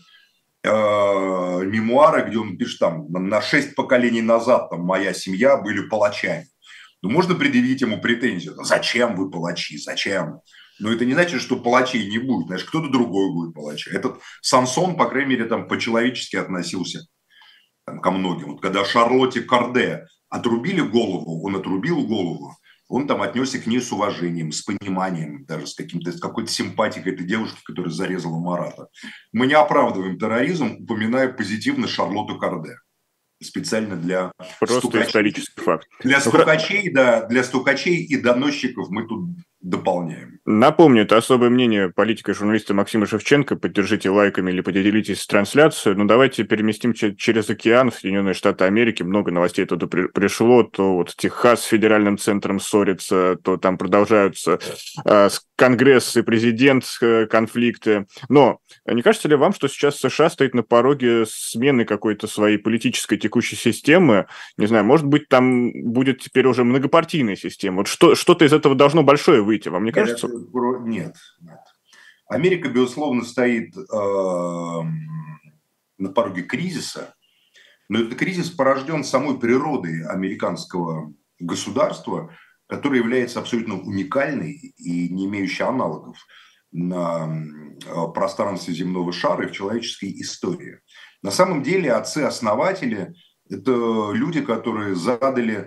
мемуары, где он пишет там, на шесть поколений назад там моя семья были палачами. Ну, можно предъявить ему претензию, зачем вы палачи, зачем? Но это не значит, что палачей не будет, знаешь, кто-то другой будет палача. Этот Самсон, по крайней мере, там по-человечески относился там, ко многим. Вот когда Шарлотте Корде отрубили голову, он отрубил голову, он там отнесся к ней с уважением, с пониманием, даже с, каким-то, с какой-то симпатией к этой девушке, которая зарезала Марата. Мы не оправдываем терроризм, упоминая позитивно Шарлотту Корде. Специально для Просто стукачей. Исторический факт. Для стукачей, да, для стукачей и доносчиков мы тут дополняем. Напомню, это особое мнение политика и журналиста Максима Шевченко. Поддержите лайками или поделитесь трансляцией. Но давайте переместим через океан в Соединенные Штаты Америки. Много новостей туда при- пришло. То вот Техас с федеральным центром ссорится, то там продолжаются э, Конгресс и президент э, конфликты. Но не кажется ли вам, что сейчас США стоит на пороге смены какой-то своей политической текущей системы? Не знаю, может быть, там будет теперь уже многопартийная система. Вот что, что-то из этого должно большое выйти. Вам не кажется? Нет, нет. Америка, безусловно, стоит э, на пороге кризиса, но этот кризис порожден самой природой американского государства, которое является абсолютно уникальной и не имеющей аналогов на пространстве земного шара и в человеческой истории. На самом деле отцы-основатели – это люди, которые задали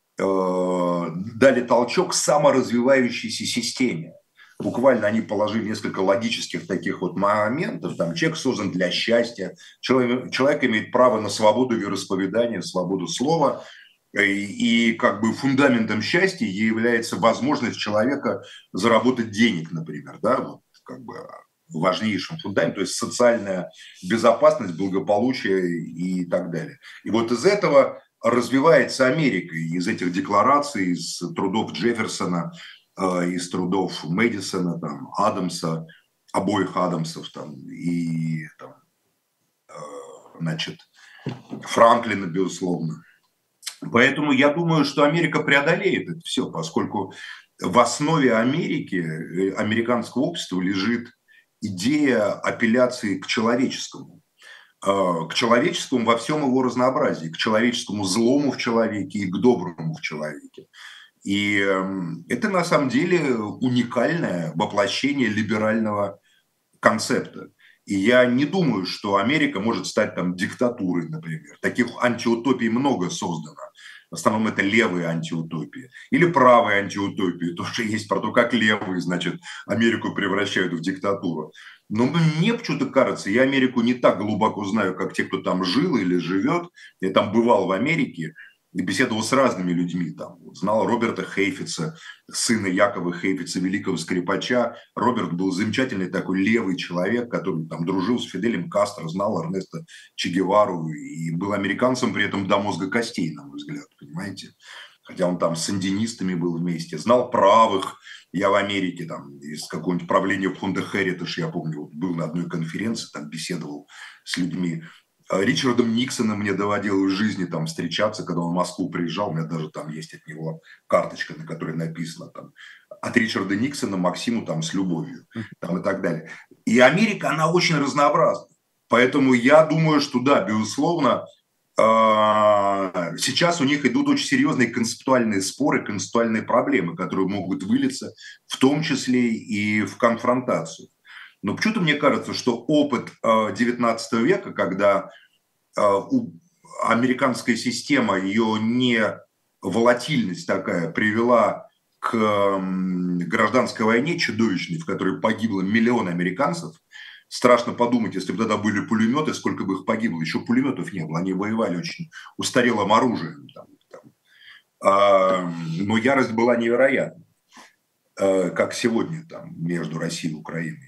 дали толчок саморазвивающейся системе. Буквально они положили несколько логических таких вот моментов. Там, человек создан для счастья, человек, человек имеет право на свободу вероисповедания, свободу слова. И, и как бы фундаментом счастья является возможность человека заработать денег, например. Да? Вот, как бы важнейшим фундаментом, то есть социальная безопасность, благополучие и так далее. И вот из этого развивается Америка из этих деклараций, из трудов Джефферсона, из трудов Мэдисона, там, Адамса, обоих Адамсов там, и там, значит, Франклина, безусловно. Поэтому я думаю, что Америка преодолеет это все, поскольку в основе Америки, американского общества лежит идея апелляции к человеческому. К человеческому во всем его разнообразии, к человеческому злому в человеке и к доброму в человеке. И это на самом деле уникальное воплощение либерального концепта. И я не думаю, что Америка может стать там диктатурой, например. Таких антиутопий много создано. В основном это левые антиутопии. Или правые антиутопии. Тоже есть про то, как левые, значит, Америку превращают в диктатуру. Но мне почему-то кажется, я Америку не так глубоко знаю, как те, кто там жил или живет. Я там бывал в Америке и беседовал с разными людьми. Там. Знал Роберта Хейфица, сына Якова Хейфица, великого скрипача. Роберт был замечательный такой левый человек, который там дружил с Фиделем Кастро, знал Эрнеста Че Гевару и был американцем при этом до мозга костей, на мой взгляд, понимаете? Хотя он там с сандинистами был вместе, знал правых. Я в Америке, там, из какого-нибудь правления фонда Heritage, я помню, был на одной конференции, там беседовал с людьми. Ричардом Никсоном мне доводилось в жизни там встречаться, когда он в Москву приезжал, у меня даже там есть от него карточка, на которой написано там от Ричарда Никсона Максиму там с любовью там, и так далее. И Америка, она очень разнообразна. Поэтому я думаю, что да, безусловно, сейчас у них идут очень серьезные концептуальные споры, концептуальные проблемы, которые могут вылиться в том числе и в конфронтацию. Но почему-то мне кажется, что опыт девятнадцатого века, когда американская система, ее не волатильность такая привела к гражданской войне чудовищной, в которой погибло миллион американцев. Страшно подумать, если бы тогда были пулеметы, сколько бы их погибло. Еще пулеметов не было, они воевали очень устарелым оружием. Там, там. Но ярость была невероятна, как сегодня там, между Россией и Украиной.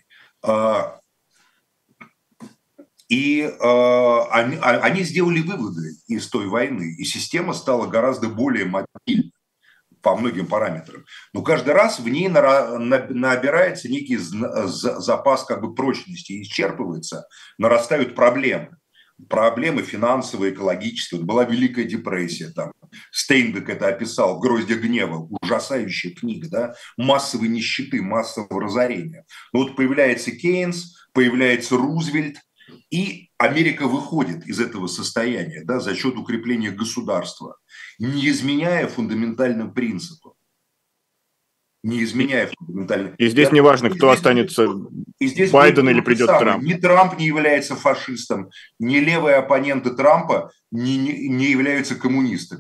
И э, они, они сделали выводы из той войны, и система стала гораздо более мобильной по многим параметрам. Но каждый раз в ней на, на, набирается некий запас как бы прочности, и исчерпывается, нарастают проблемы. Проблемы финансовые, экологические. Вот была Великая депрессия, там Стейнбек это описал, «Гроздья гнева», ужасающая книга, да? Массовой нищеты, массового разорения. Но вот появляется Кейнс, появляется Рузвельт, и Америка выходит из этого состояния, да, за счет укрепления государства, не изменяя фундаментальным принципам. Не изменяя фундаментальным. И здесь не важно, кто останется, Байден или придет Трамп. Ни Трамп не является фашистом, ни левые оппоненты Трампа не, не, не являются коммунистами.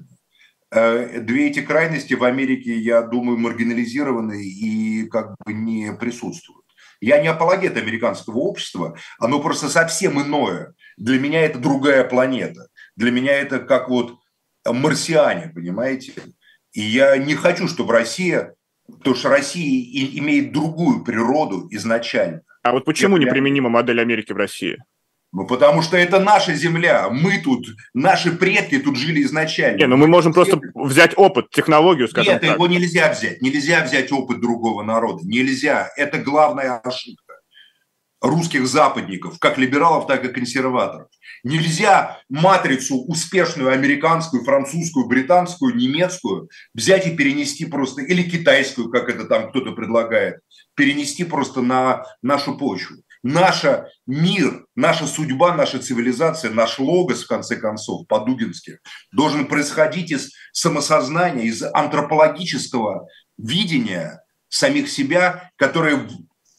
Две эти крайности в Америке, я думаю, маргинализированы и как бы не присутствуют. Я не апологет американского общества, оно просто совсем иное. Для меня это другая планета. Для меня это как вот марсиане, понимаете? И я не хочу, чтобы Россия, потому что Россия имеет другую природу изначально. А вот почему неприменима модель Америки в России? Ну, потому что это наша земля. Мы тут, наши предки тут жили изначально. Не, ну мы можем просто взять опыт, технологию, скажем Нет, так. его нельзя взять. Нельзя взять опыт другого народа. Нельзя. Это главная ошибка русских западников, как либералов, так и консерваторов. Нельзя матрицу успешную американскую, французскую, британскую, немецкую взять и перенести просто, или китайскую, как это там кто-то предлагает, перенести просто на нашу почву. Наша мир, наша судьба, наша цивилизация, наш логос, в конце концов, по-дугински, должен происходить из самосознания, из антропологического видения самих себя, которое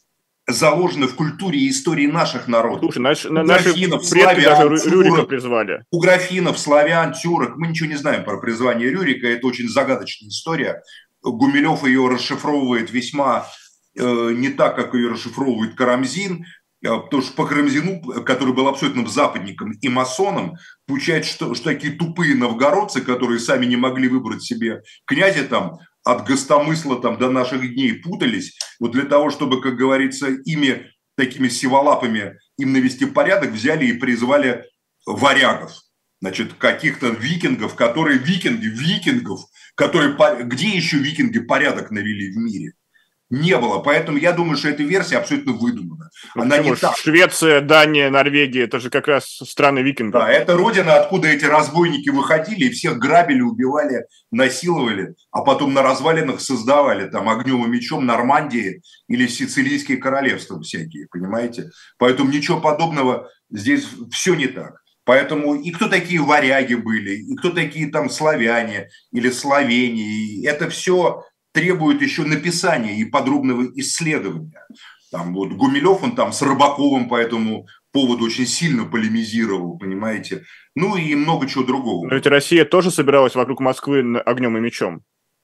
заложено в культуре и истории наших народов. Слушай, наш, наши предки славян, даже Рюрика тюрок, призвали. У графинов, славян, тюрок. Мы ничего не знаем про призвание Рюрика, это очень загадочная история. Гумилев ее расшифровывает весьма э, не так, как ее расшифровывает Карамзин, потому что по Карамзину, который был абсолютным западником и масоном, получается, что, что такие тупые новгородцы, которые сами не могли выбрать себе князя там, от гостомысла там, до наших дней путались, вот для того, чтобы, как говорится, ими, такими сиволапами, им навести порядок, взяли и призвали варягов, значит, каких-то викингов, которые, викинги, викингов, которые, где еще викинги порядок навели в мире? Не было, поэтому я думаю, что эта версия абсолютно выдумана. Ну, Она не так. Швеция, Дания, Норвегия, это же как раз страны викингов. Да, это родина, откуда эти разбойники выходили и всех грабили, убивали, насиловали, а потом на развалинах создавали там огнем и мечом Нормандии или Сицилийские королевства всякие, понимаете? Поэтому ничего подобного, здесь все не так. Поэтому и кто такие варяги были, и кто такие там славяне или словени, это все требует еще написания и подробного исследования. Там вот Гумилев, он там с Рыбаковым по этому поводу очень сильно полемизировал, понимаете? Ну и много чего другого. Но ведь Россия тоже собиралась вокруг Москвы огнем и мечом.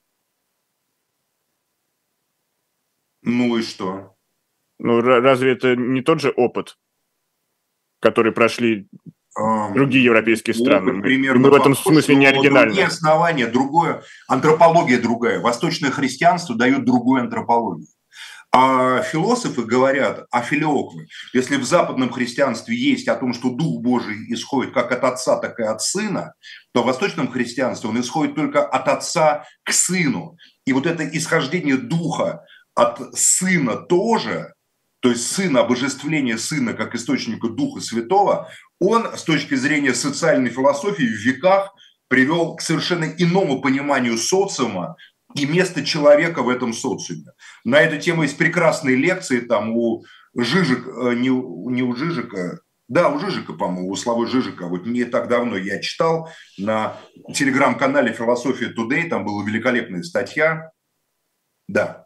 Ну и что? Ну разве это не тот же опыт, который прошли другие европейские страны? Мы, мы в этом смысле не оригинальны. Другие основания, другое, антропология другая. Восточное христианство дает другую антропологию. А философы говорят, а филиоквы, если в западном христианстве есть о том, что Дух Божий исходит как от Отца, так и от Сына, то в восточном христианстве он исходит только от Отца к Сыну. И вот это исхождение Духа от Сына тоже, то есть сын, обожествление сына как источника Духа Святого, он с точки зрения социальной философии в веках привел к совершенно иному пониманию социума и места человека в этом социуме. На эту тему есть прекрасные лекции там у Жижик, не, не у Жижика, да, у Жижика, по-моему, у Славы Жижика. Вот не так давно я читал на телеграм-канале «Философия Today», там была великолепная статья. Да.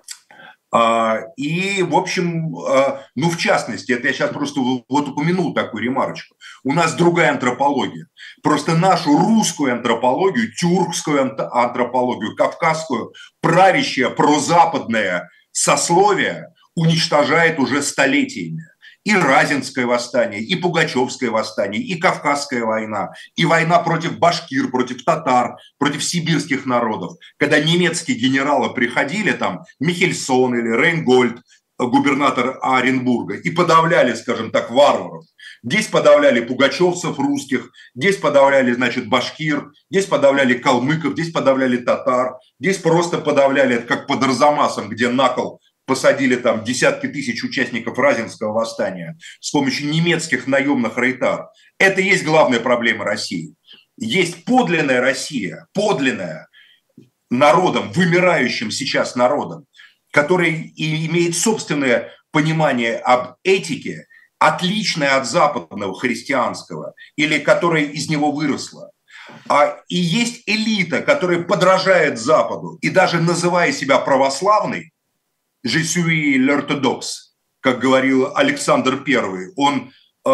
И, в общем, ну, в частности, это я сейчас просто вот упомянул такую ремарочку. У нас другая антропология. Просто нашу русскую антропологию, тюркскую антропологию, кавказскую, правящее прозападное сословие уничтожает уже столетиями. И Разинское восстание, и Пугачевское восстание, и Кавказская война, и война против башкир, против татар, против сибирских народов. Когда немецкие генералы приходили, там, Михельсон или Рейнгольд, губернатор Оренбурга, и подавляли, скажем так, варваров. Здесь подавляли пугачевцев русских, здесь подавляли, значит, башкир, здесь подавляли калмыков, здесь подавляли татар, здесь просто подавляли, как под Арзамасом, где на кол посадили там десятки тысяч участников Разинского восстания с помощью немецких наемных рейтар. Это и есть главная проблема России. Есть подлинная Россия, подлинная народом, вымирающим сейчас народом, который имеет собственное понимание об этике, отличное от западного христианского, или которое из него выросло. А, и есть элита, которая подражает Западу, и даже называя себя православной, «Je suis l'orthodoxe», как говорил Александр Первый. Он,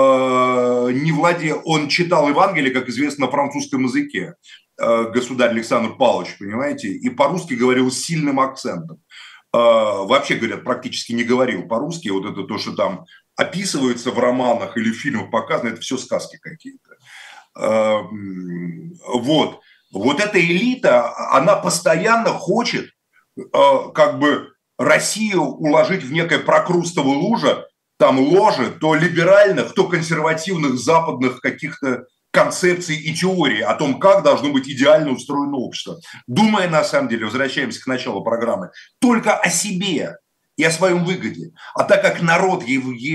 э, не владел, он читал Евангелие, как известно, на французском языке, э, государь Александр Павлович, понимаете, и по-русски говорил с сильным акцентом. Э, вообще, говорят, практически не говорил по-русски. Вот это то, что там описывается в романах или в фильмах показано, это все сказки какие-то. Э, вот. Вот эта элита, она постоянно хочет э, как бы Россию уложить в некое прокрустово луже, там ложе, то либеральных, то консервативных западных каких-то концепций и теорий о том, как должно быть идеально устроено общество. Думая, на самом деле, возвращаемся к началу программы, только о себе и о своем выгоде. А так как народ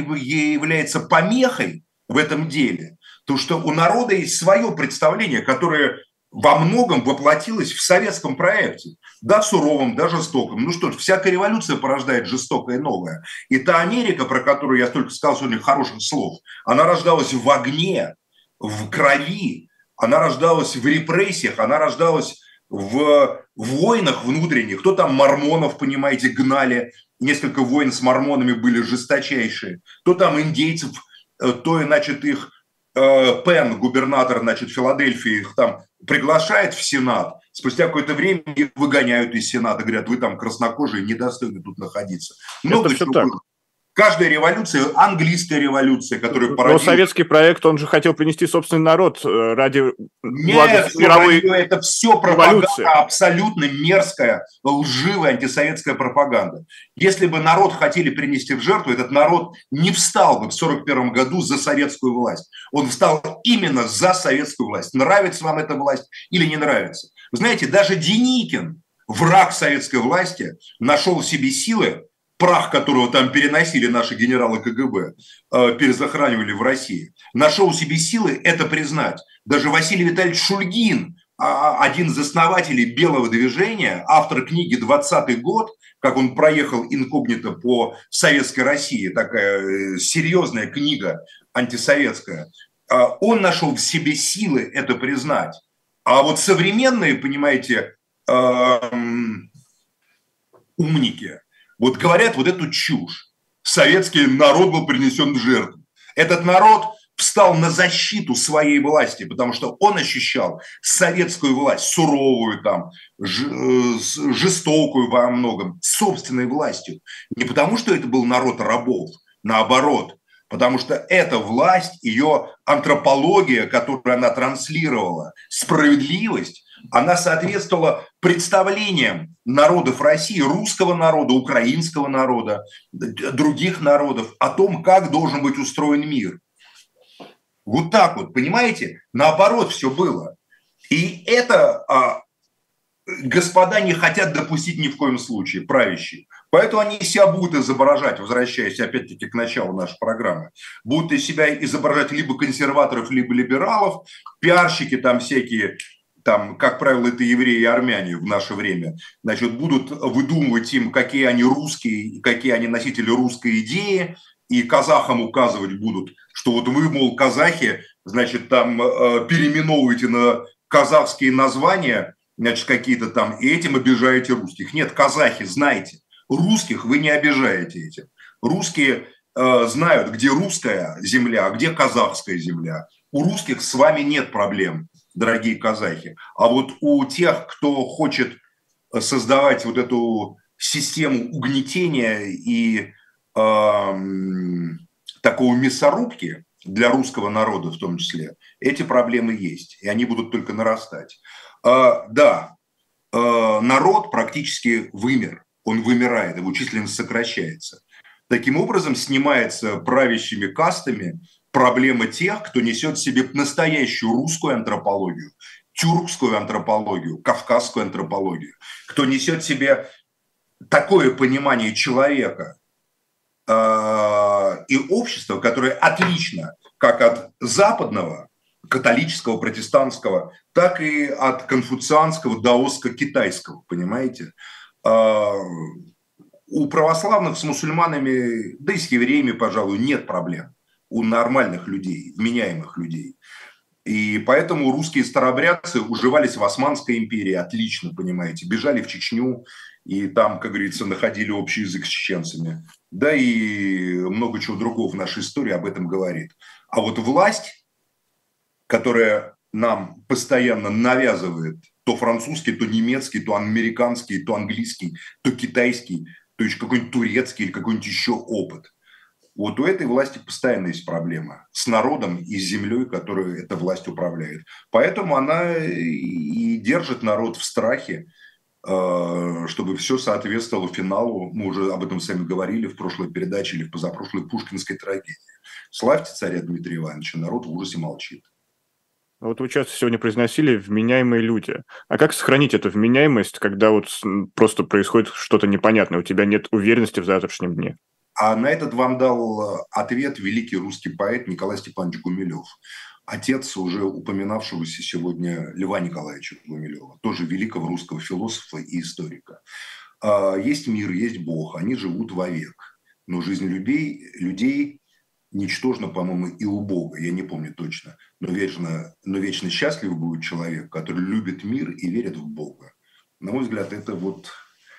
является помехой в этом деле, то что у народа есть свое представление, которое во многом воплотилось в советском проекте. Да, суровым, да, жестоким. Ну что ж, всякая революция порождает жестокое новое. И та Америка, про которую я столько сказал сегодня хороших слов, она рождалась в огне, в крови, она рождалась в репрессиях, она рождалась в войнах внутренних. Кто там мормонов, понимаете, гнали. Несколько войн с мормонами были жесточайшие. То там индейцев, то, значит, их Пен, губернатор, значит, Филадельфии, их там приглашает в Сенат, спустя какое-то время их выгоняют из Сената, говорят, вы там краснокожие, недостойны тут находиться. Много Это все так. было. Каждая революция, английская революция, которая породила... Но советский проект, он же хотел принести собственный народ ради Нет, мировой это все пропаганда, абсолютно мерзкая, лживая антисоветская пропаганда. Если бы народ хотели принести в жертву, этот народ не встал бы в сорок первом году за советскую власть. Он встал именно за советскую власть. Нравится вам эта власть или не нравится? Вы знаете, даже Деникин, враг советской власти, нашел в себе силы, прах которого там переносили наши генералы ка гэ бэ, э, перезахоранивали в России, нашел в себе силы это признать. Даже Василий Витальевич Шульгин, один из основателей Белого движения, автор книги «двадцатый год», как он проехал инкогнито по советской России, такая серьезная книга антисоветская, он нашел в себе силы это признать. А вот современные, понимаете, умники, вот говорят вот эту чушь. Советский народ был принесен в жертву. Этот народ встал на защиту своей власти, потому что он ощущал советскую власть, суровую, там, жестокую во многом, собственной властью. Не потому, что это был народ рабов, наоборот, потому что эта власть, ее антропология, которую она транслировала, справедливость, она соответствовала представлениям народов России, русского народа, украинского народа, других народов о том, как должен быть устроен мир. Вот так вот, понимаете? Наоборот все было. И это а, господа не хотят допустить ни в коем случае, правящие. Поэтому они себя будут изображать, возвращаясь опять-таки к началу нашей программы, будут из себя изображать либо консерваторов, либо либералов, пиарщики там всякие, там, как правило, это евреи и армяне в наше время, значит, будут выдумывать им, какие они русские, какие они носители русской идеи, и казахам указывать будут, что вот вы, мол, казахи, значит, там э, переименовываете на казахские названия, значит, какие-то там, и этим обижаете русских. Нет, казахи, знайте, русских вы не обижаете этим. Русские э, знают, где русская земля, а где казахская земля. У русских с вами нет проблем, дорогие казахи. А вот у тех, кто хочет создавать вот эту систему угнетения и э, такого мясорубки для русского народа в том числе, эти проблемы есть, и они будут только нарастать. Э, да, э, народ практически вымер, он вымирает, его численность сокращается. Таким образом, снимается правящими кастами проблема тех, кто несет в себе настоящую русскую антропологию, тюркскую антропологию, кавказскую антропологию, кто несет в себе такое понимание человека э, и общества, которое отлично как от западного, католического, протестантского, так и от конфуцианского, даоско-китайского, понимаете? Э, у православных с мусульманами, да и с евреями, пожалуй, нет проблем. У нормальных людей, вменяемых людей. И поэтому русские старообрядцы уживались в Османской империи отлично, понимаете, бежали в Чечню и там, как говорится, находили общий язык с чеченцами. Да и много чего другого в нашей истории об этом говорит. А вот власть, которая нам постоянно навязывает то французский, то немецкий, то американский, то английский, то китайский, то еще какой-нибудь турецкий или какой-нибудь еще опыт. Вот у этой власти постоянно есть проблема с народом и с землей, которую эта власть управляет. Поэтому она и держит народ в страхе, чтобы все соответствовало финалу. Мы уже об этом с вами говорили в прошлой передаче или в позапрошлой пушкинской трагедии. Славьте царя Дмитрия Ивановича, народ в ужасе молчит. Вот вы часто сегодня произносили «вменяемые люди». А как сохранить эту вменяемость, когда вот просто происходит что-то непонятное, у тебя нет уверенности в завтрашнем дне? А на этот вам дал ответ великий русский поэт Николай Степанович Гумилев, отец уже упоминавшегося сегодня Льва Николаевича Гумилева, тоже великого русского философа и историка. Есть мир, есть Бог, они живут вовек, но жизнь людей, людей ничтожна, по-моему, и у Бога, я не помню точно, но вечно, но вечно счастлив будет человек, который любит мир и верит в Бога. На мой взгляд, это вот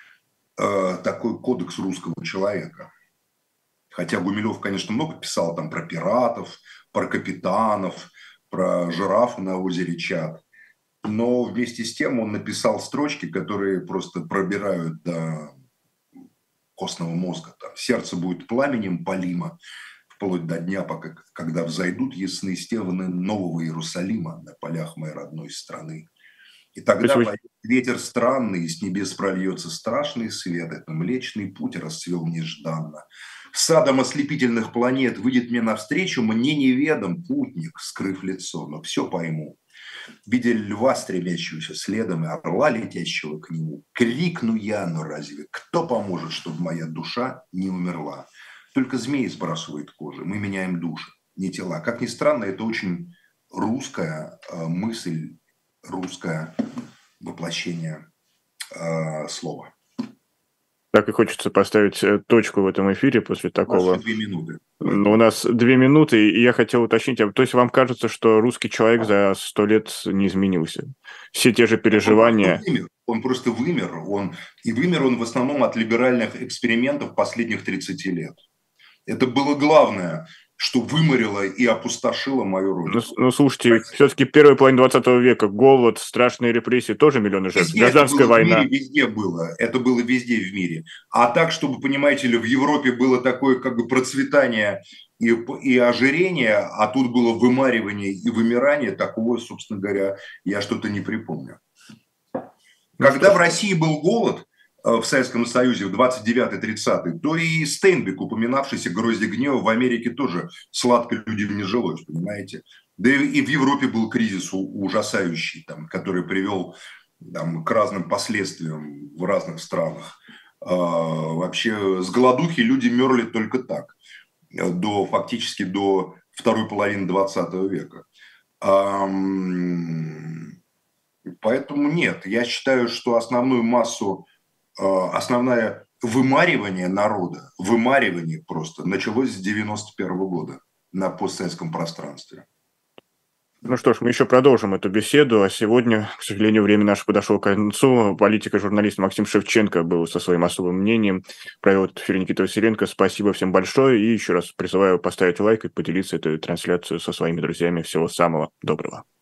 э, такой кодекс русского человека. Хотя Гумилев, конечно, много писал там про пиратов, про капитанов, про жирафа на озере Чад. Но вместе с тем он написал строчки, которые просто пробирают до костного мозга. Там, сердце будет пламенем палимо, вплоть до дня, пока, когда взойдут ясные стены нового Иерусалима на полях моей родной страны. И тогда вы... ветер странный, и с небес прольется страшный свет. Это Млечный Путь расцвел нежданно. Садом ослепительных планет выйдет мне навстречу, мне неведом путник, скрыв лицо, но все пойму. Видя льва, стремящегося следом, и орла, летящего к нему, крикну я, но разве кто поможет, чтобы моя душа не умерла? Только змеи сбрасывают кожи, мы меняем души, не тела. Как ни странно, это очень русская э, мысль, русское воплощение э, слова. Так и хочется поставить точку в этом эфире после такого. У нас две минуты. У нас две минуты, и я хотел уточнить, то есть вам кажется, что русский человек за сто лет не изменился? Все те же переживания... Он просто вымер. Он просто вымер. Он... И вымер он в основном от либеральных экспериментов последних тридцати лет. Это было главное, что выморило и опустошило мою родину. Ну, ну слушайте, все-таки первая половина двадцатого века, голод, страшные репрессии, тоже миллионы жертв, везде гражданская война. В мире, везде было, это было везде в мире. А так, чтобы, понимаете ли, в Европе было такое как бы процветание и, и ожирение, а тут было вымаривание и вымирание, такого, собственно говоря, я что-то не припомню. Когда в России был голод, в Советском Союзе в двадцать девятый-тридцатый, то и Стейнбек, упоминавшийся «Гроздья гнева», в Америке тоже сладко людям не жилось, понимаете. Да и в Европе был кризис ужасающий, там, который привел там, к разным последствиям в разных странах. Вообще с голодухи люди мерли только так, до, фактически до второй половины двадцатого века. Поэтому нет, я считаю, что основную массу, основное вымаривание народа, вымаривание просто началось с девяносто первого года на постсоветском пространстве. Ну что ж, мы еще продолжим эту беседу, а сегодня, к сожалению, время наше подошло к концу. Политик и журналист Максим Шевченко был со своим особым мнением. Провел этот эфир Никита Василенко. Спасибо всем большое. И еще раз призываю поставить лайк и поделиться этой трансляцией со своими друзьями. Всего самого доброго.